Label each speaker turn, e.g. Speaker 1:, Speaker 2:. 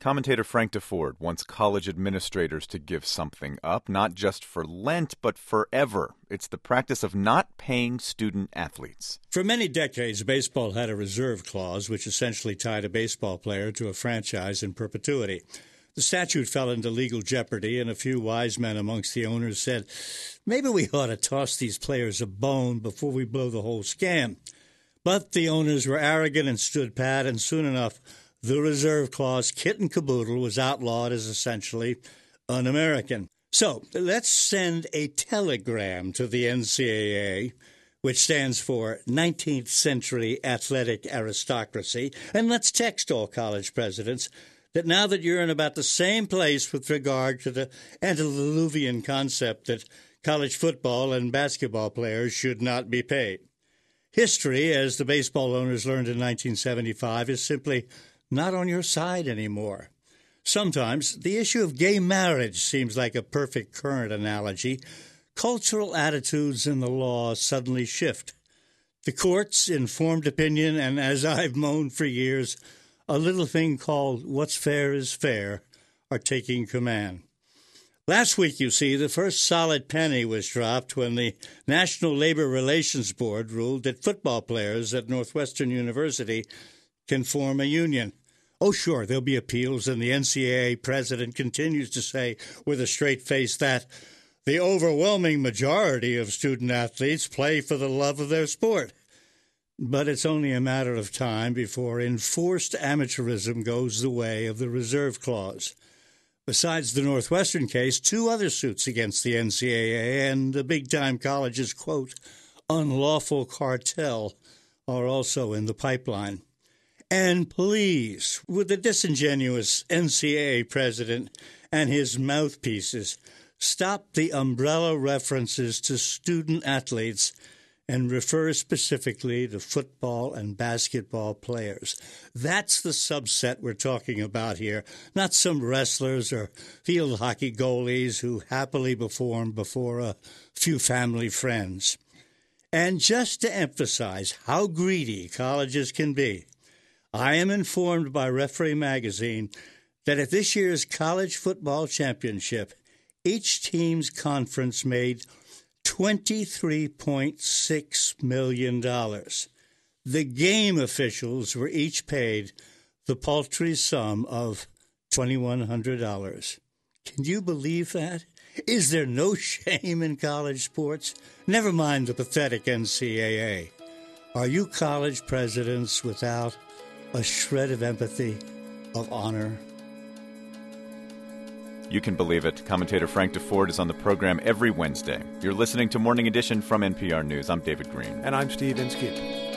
Speaker 1: Commentator Frank Deford wants college administrators to give something up, not just for Lent, but forever. It's the practice of not paying student athletes.
Speaker 2: For many decades, baseball had a reserve clause, which essentially tied a baseball player to a franchise in perpetuity. The statute fell into legal jeopardy, and a few wise men amongst the owners said, maybe we ought to toss these players a bone before we blow the whole scam. But the owners were arrogant and stood pat, and soon enough, the reserve clause, kit and caboodle, was outlawed as essentially un-American. So let's send a telegram to the NCAA, which stands for 19th Century Athletic Aristocracy, and let's text all college presidents that now that you're in about the same place with regard to the antediluvian concept that college football and basketball players should not be paid. History, as the baseball owners learned in 1975, is simply not on your side anymore. Sometimes the issue of gay marriage seems like a perfect current analogy. Cultural attitudes in the law suddenly shift. The courts, informed opinion, and as I've moaned for years, a little thing called what's fair is fair, are taking command. Last week, you see, the first solid penny was dropped when the National Labor Relations Board ruled that football players at Northwestern University can form a union. Oh, sure, there'll be appeals, and the NCAA president continues to say with a straight face that the overwhelming majority of student athletes play for the love of their sport. But it's only a matter of time before enforced amateurism goes the way of the reserve clause. Besides the Northwestern case, two other suits against the NCAA and the big-time college's, quote, unlawful cartel are also in the pipeline. And please, would the disingenuous NCAA president and his mouthpieces stop the umbrella references to student athletes and refer specifically to football and basketball players? That's the subset we're talking about here, not some wrestlers or field hockey goalies who happily perform before a few family friends. And just to emphasize how greedy colleges can be, I am informed by Referee Magazine that at this year's college football championship, each team's conference made $23.6 million. The game officials were each paid the paltry sum of $2,100. Can you believe that? Is there no shame in college sports? Never mind the pathetic NCAA. Are you college presidents without a shred of empathy, of honor?
Speaker 1: You can believe it. Commentator Frank Deford is on the program every Wednesday. You're listening to Morning Edition from NPR News. I'm David Green.
Speaker 3: And I'm Steve Inskeep.